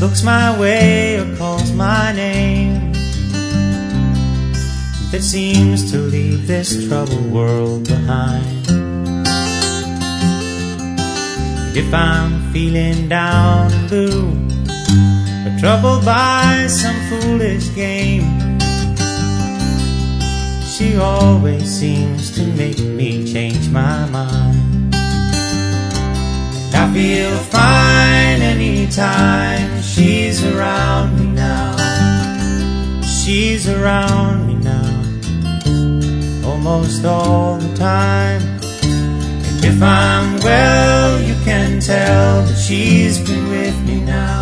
looks my way or calls my name, that seems to leave this troubled world behind. If I'm feeling down and blue, or troubled by some foolish game, she always seems to make me change my mind. And I feel fine anytime she's around me now. She's around me now, almost all the time. And if I'm well, you can tell that she's been with me now.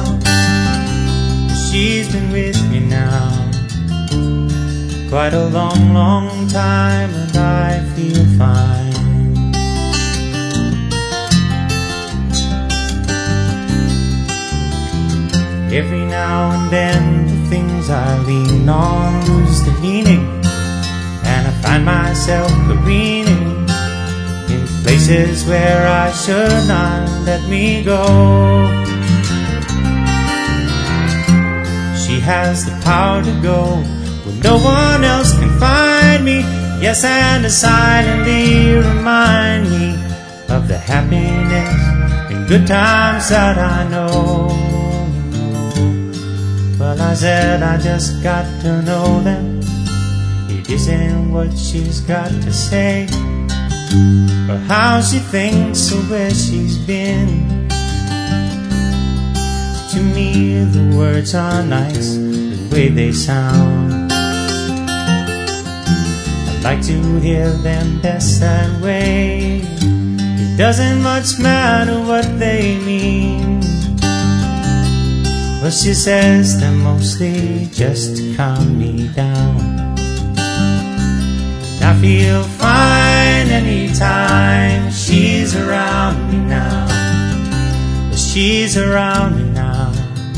She's been with me now quite a long, long time, and I feel fine. Every now and then the things I lean on lose the meaning, and I find myself careening in places where I should not let me go. She has the power to go when no one else can find me, yes, and to silently remind me of the happiness and good times that I know. Well, I said I just got to know them. It isn't what she's got to say, or how she thinks, or where she's been. To me the words are nice, the way they sound. Like to hear them best that way. It doesn't much matter what they mean, but she says them mostly just to calm me down. And I feel fine anytime she's around me now. She's around me now,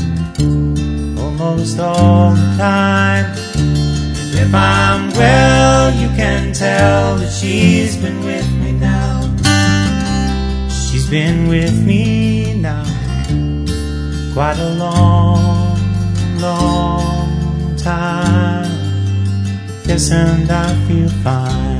almost all the time. If I'm well, you can tell that she's been with me now. She's been with me now quite a long, long time. Yes, and I feel fine.